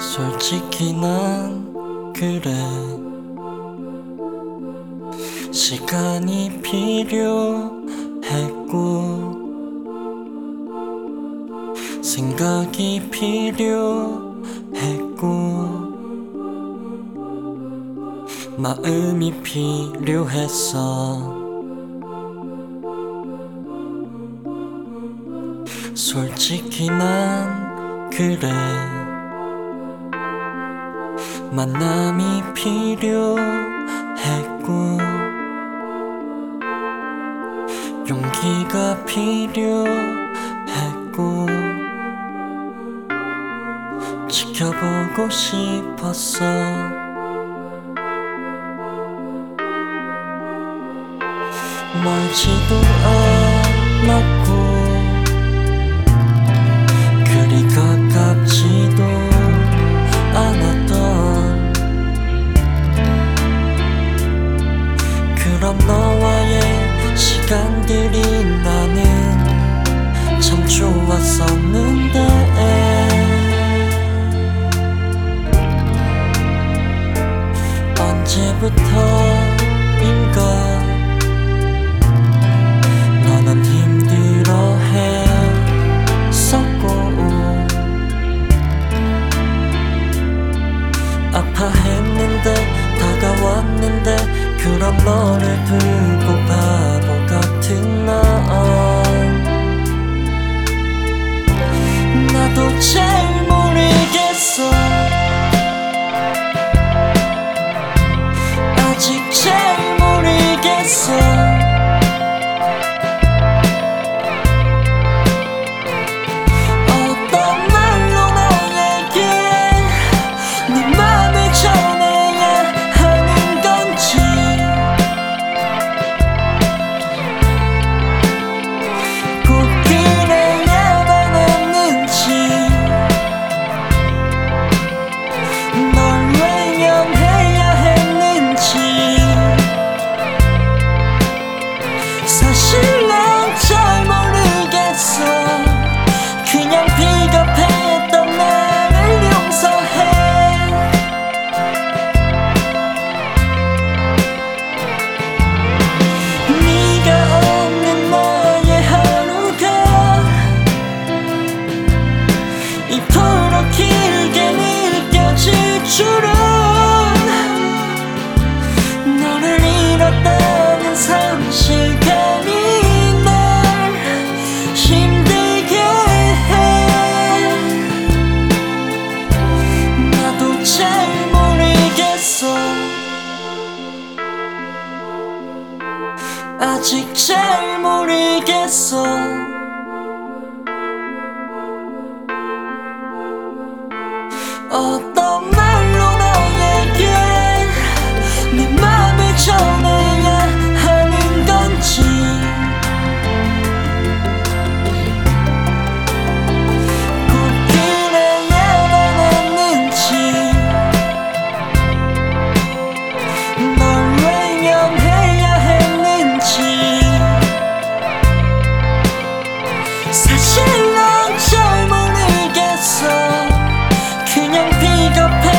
솔직히 난 그래. 시간이 필요했고 생각이 필요했고 마음이 필요했어. 솔직히 난 그래. 만남이 필요했고 용기가 필요했고 지켜보고 싶었어. 멀지도 않았고 그리 가깝지도 않았던 그런 너와의 시간들이 나는 참 좋았었는데 언제부터인가 너는 힘들어했었고 아파했는데 다가왔는데 그런 너를 두고 바보 같은 난 나도 잘 모르겠어. 아직 잘 모르겠어. 어떤 말로 너에게 내 맘을 전해야 하는 건지 꼭 그래야만 했는지 널 외면해야 했는지 사실 난 잘 모르겠어. 그냥 비겁했던 나를 용서해. 네가 없는 나의 하루가 이토록 길게 느껴질 줄은 너를 잃었다는 사실감이 날 힘들게 해. 나도 잘 모르겠어. 아직 잘 모르겠어. 어떤 말로 너에게 내 맘을 전해야 하는 건지 꼭 그래야만 했는지 널 외면해야 했는지 사실 난 잘 모르겠어. 그냥 비겁해